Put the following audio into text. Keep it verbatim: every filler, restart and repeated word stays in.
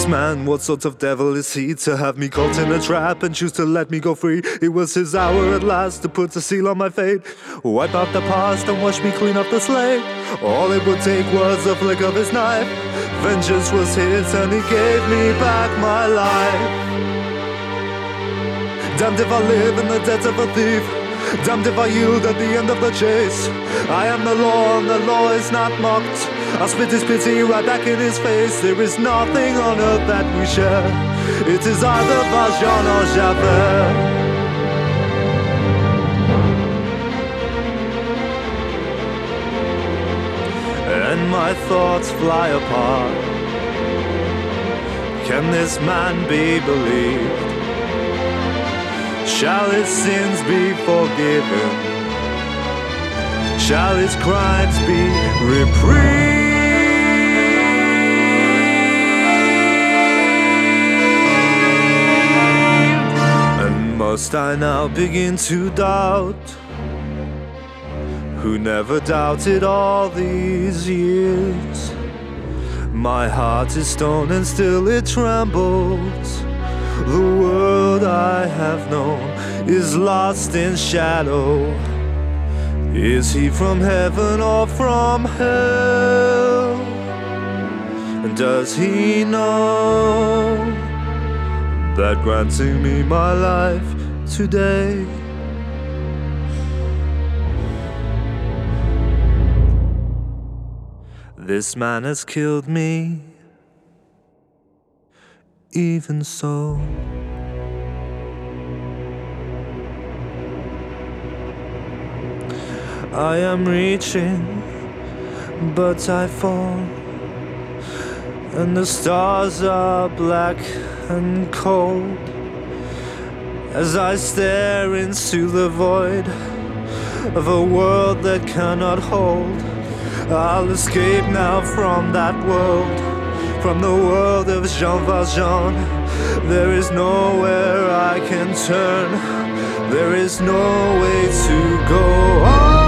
this man? What sort of devil is he to have me caught in a trap and choose to let me go free? It was his hour at last to put a seal on my fate, wipe out the past and wash me clean off the slate. All it would take was a flick of his knife. Vengeance was his and he gave me back my life. Damned if I live in the debts of a thief, damned if I yield at the end of the chase. I am the law and the law is not mocked. I spit his pity right back in his face. There is nothing on earth that we share. It is either Valjean or Javert. And my thoughts fly apart. Can this man be believed? Shall his sins be forgiven? Shall his crimes be reprieved? And must I now begin to doubt? Who never doubted all these years? My heart is stone and still it trembles. The world I have known is lost in shadow. Is he from heaven or from hell? And does he know that granting me my life today this man has killed me? Even so, I am reaching, but I fall, and the stars are black and cold as I stare into the void of a world that cannot hold. I'll escape now from that world, from the world of Jean Valjean. There is nowhere I can turn, there is no way to go on.